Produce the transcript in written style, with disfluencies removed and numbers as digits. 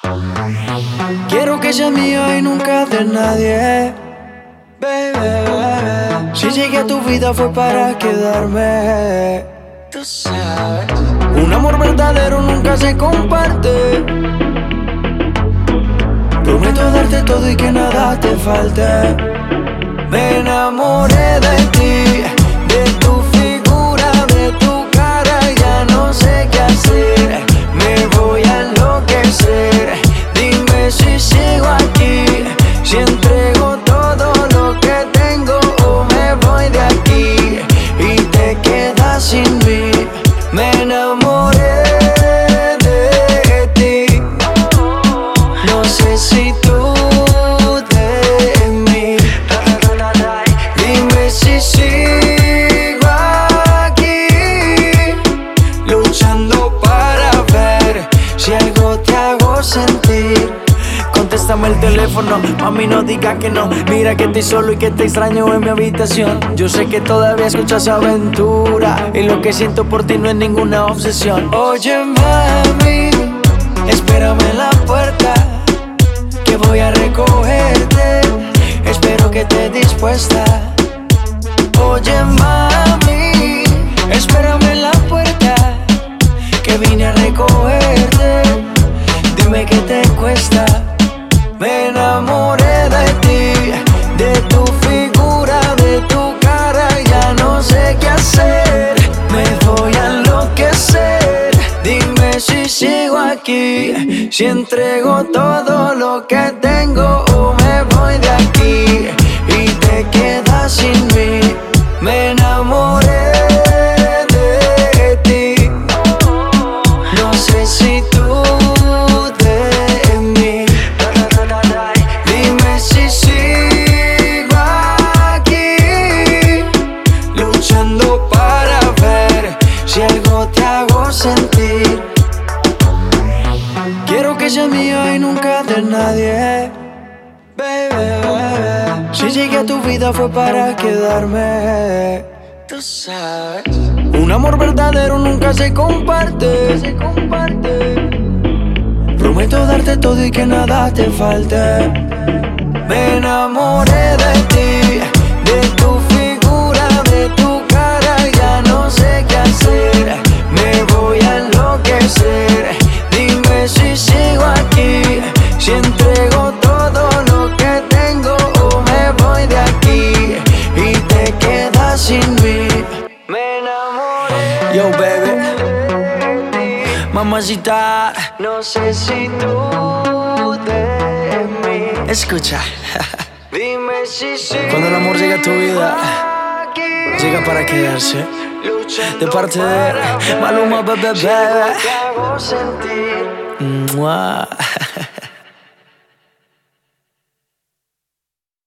Quiero que sea mío y nunca de nadie, baby. Si llegué a tu vida fue para quedarme, tú sabes. Un amor verdadero nunca se comparte. Prometo darte todo y que nada te falte. Me enamoré de ti, de tu figura, de tu cara. Ya no sé qué hacer, me voy a enloquecer. Dime si sigo aquí, si entrego todo lo que tengo o me voy de aquí y te quedas sin mí. Me enamoré de ti, no sé si tú de mí. Dime si sigo aquí, luchando para ver si algo te hago sentir. Contéstame el teléfono, mami, no digas que no. Mira que estoy solo y que te extraño en mi habitación. Yo sé que todavía escuchas Aventura y lo que siento por ti no es ninguna obsesión. Oye, mami, espérame en la puerta, que voy a recogerte. Espero que estés dispuesta. Oye, mami, espérame en la puerta, que vine a recogerte. Dime qué te cuesta. Me enamoré de ti, de tu figura, de tu cara. Ya no sé qué hacer, me voy a enloquecer. Dime si sigo aquí, si entrego todo lo que tengo o me voy de aquí y te quedas sin mí. Me enamoré de ti, no sé si tú de mí. Dime si sigo aquí, luchando para ver si algo te hago sentir. Quiero que sea mío y nunca de nadie, baby. Si llegué a tu vida fue para quedarme, tú sabes. Un amor verdadero nunca se comparte. Prometo darte todo y que nada te falte. Me enamoré de ti, de tu figura, de tu cara. Ya no sé qué hacer, me voy a enloquecer. Dime si sigo aquí, si entrego todo lo que tengo o me voy de aquí y te quedas sin mí. Me enamoré. Yo, baby, mamacita, no sé si tú de mí. Escucha. Dime si sigo. Cuando el amor llega a tu vida, llega para quedarse. De parte de Maluma, bebé. Mua.